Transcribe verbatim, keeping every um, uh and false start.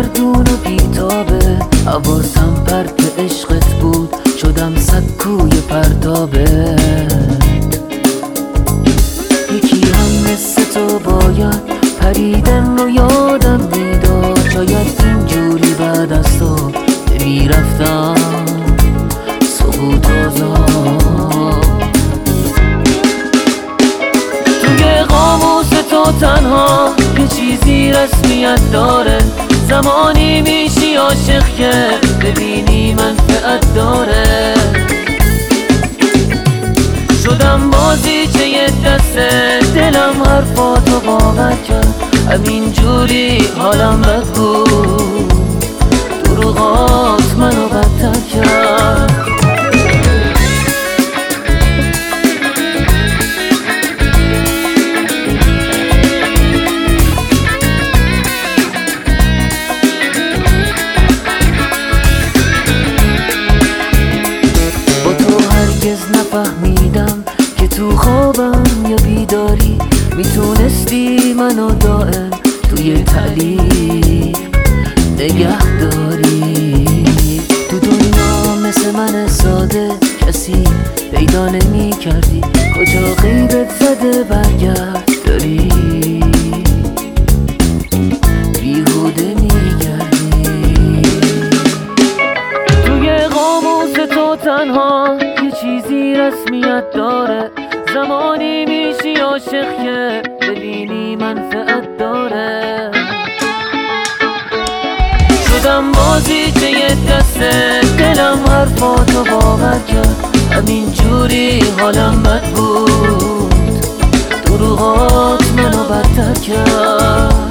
مردون و بیتابه، حواسم پرت عشقت بود، شدم سکوی پرتابه. یکی هم مثل تو باید پریدن و یادم میداد، شاید اینجوری بعد از تو نمیرفتم سقوط آزاد. توی قاموس تو تنها یه چیزی رسمیت داره، زمانی میشی عاشق که ببینی منفعت داره. شدم بازیچه یه دسته، دلم حرفاتو باور کرد، همین جوری حالم بد بود، دروغات منو بدتر کرد. با تو هرگز نفهمیدم که تو خوابم یا بیداری میتونستی منو دائم توی تعلیق نگه داری. تو دنیا مثل من ساده کسی پیدا نمی کردی، کجا غیبت زده برگرد داری بیهوده میگردی. توی قاموس تو تنها یه چیزی رسمیت داره، زمانی میشی عاشق که ببینی منفعت داره. شدم بازیچه یه دسته، دلم حرفاتو باور کرد، همین جوری حالم بد بود، دروغات منو بدتر کرد.